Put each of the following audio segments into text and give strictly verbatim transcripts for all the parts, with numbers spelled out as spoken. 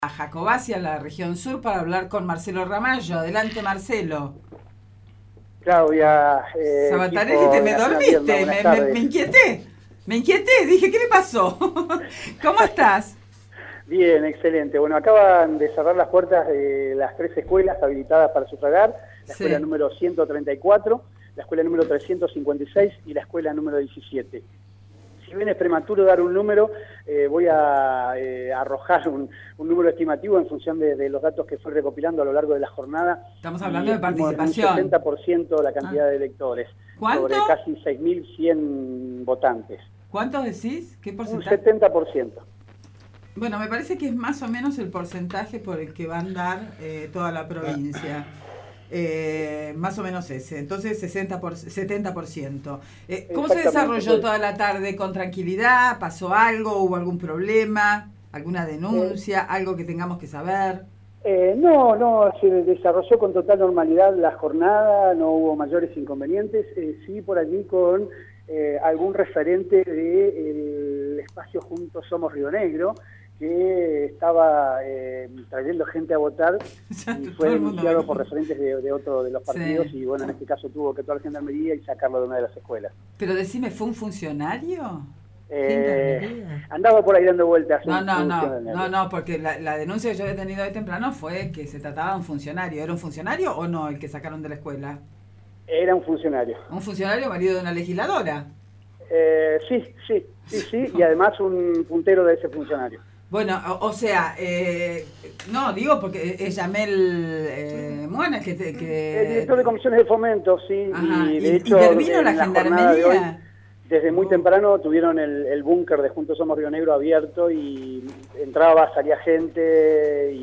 A Jacobasi, a la región sur, para hablar con Marcelo Ramallo. Adelante, Marcelo. Claudia, eh, Sabatarelli, te me dormiste, me, me, me inquieté, me inquieté, dije, ¿qué le pasó? ¿Cómo estás? Bien, excelente. Bueno, acaban de cerrar las puertas de las tres escuelas habilitadas para sufragar, la escuela sí. número ciento treinta y cuatro, la escuela número trescientos cincuenta y seis y la escuela número diecisiete. Si bien es prematuro dar un número, eh, voy a eh, arrojar un, un número estimativo en función de, de los datos que fue recopilando a lo largo de la jornada. Estamos hablando de participación. Un setenta por ciento la cantidad ah. de electores. ¿Cuánto? Sobre casi seis mil cien votantes. ¿Cuánto decís? ¿Qué porcentaje? Un setenta por ciento. Bueno, me parece que es más o menos el porcentaje por el que va a andar eh, toda la provincia. Eh, más o menos ese, entonces sesenta por, setenta por ciento. Eh, ¿Cómo se desarrolló toda la tarde? ¿Con tranquilidad? ¿Pasó algo? ¿Hubo algún problema? ¿Alguna denuncia? Eh, ¿Algo que tengamos que saber? Eh, no, no, se desarrolló con total normalidad la jornada, no hubo mayores inconvenientes, eh, sí por allí con eh, algún referente del espacio Juntos Somos Río Negro, que estaba eh, trayendo gente a votar y fue denunciado por referentes de, de otro de los partidos sí. y bueno, en este caso tuvo que actuar la gendarmería y sacarlo de una de las escuelas. Pero decime, ¿fue un funcionario? Eh, andaba por ahí dando vueltas. No, no, no, no, no, porque la, la denuncia que yo había tenido hoy temprano fue que se trataba de un funcionario. ¿Era un funcionario o no el que sacaron de la escuela? Era un funcionario. ¿Un funcionario marido de una legisladora? Eh, sí, sí, sí, sí, y además un puntero de ese funcionario. Bueno, o, o sea, eh, no, digo porque es Yamel eh, Muana que, te, que... El director de comisiones de fomento, sí, Ajá. y de ¿Y, hecho... ¿Intervino la gendarmería? Hoy, desde muy temprano tuvieron el, el búnker de Juntos Somos Río Negro abierto y entraba, salía gente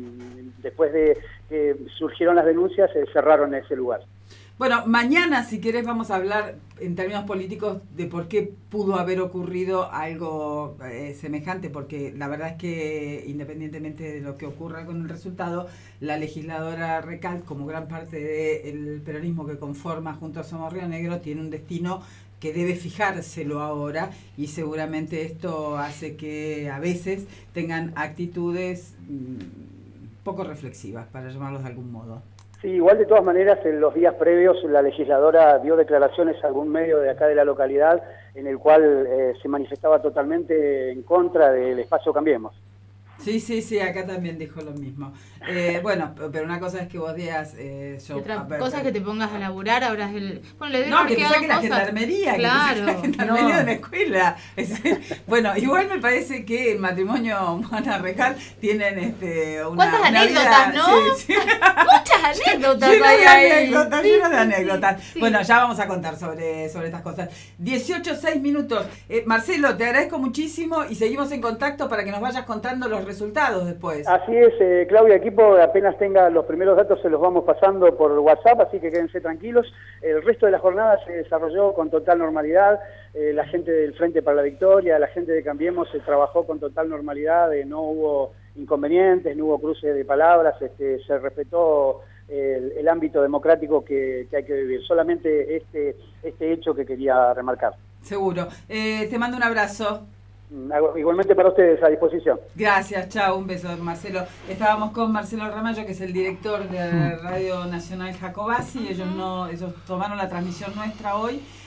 y después de que surgieron las denuncias se cerraron ese lugar. Bueno, mañana, si querés, vamos a hablar en términos políticos de por qué pudo haber ocurrido algo eh, semejante, porque la verdad es que, independientemente de lo que ocurra con el resultado, la legisladora Recal, como gran parte del peronismo que conforma Juntos Somos Río Negro, tiene un destino que debe fijárselo ahora y seguramente esto hace que a veces tengan actitudes mmm, poco reflexivas, para llamarlos de algún modo. Sí, igual de todas maneras, en los días previos la legisladora dio declaraciones a algún medio de acá de la localidad en el cual eh, se manifestaba totalmente en contra del espacio Cambiemos. Sí, sí, sí, acá también dijo lo mismo. Eh, bueno, pero una cosa es que vos digas... Eh, yo, otra ver, cosa es que te pongas a laburar, ahora es el... Bueno, le no, que te saque la gendarmería, claro, que te saque la gendarmería no. de una escuela. Es, bueno, igual me parece que el matrimonio Juana Recal tienen este, una... ¿Cuántas una anécdotas, vida, no? Sí, sí. Muchas anécdotas. Lleno hay de ahí. anécdotas, sí, lleno de sí, anécdotas. Sí. Bueno, ya vamos a contar sobre, sobre estas cosas. dieciocho, seis minutos. Eh, Marcelo, te agradezco muchísimo y seguimos en contacto para que nos vayas contando los resultados después. Así es, eh, Claudia, equipo, apenas tenga los primeros datos se los vamos pasando por WhatsApp, así que quédense tranquilos. El resto de la jornada se desarrolló con total normalidad, eh, la gente del Frente para la Victoria, la gente de Cambiemos se trabajó con total normalidad, eh, no hubo inconvenientes, no hubo cruce de palabras, este, se respetó el, el ámbito democrático que, que hay que vivir. Solamente este, este hecho que quería remarcar. Seguro. Eh, te mando un abrazo. Igualmente para ustedes, a disposición. Gracias, chao, un beso, Marcelo. Estábamos con Marcelo Ramallo, que es el director de Radio Nacional Jacobasi. Ellos no, ellos tomaron la transmisión nuestra hoy.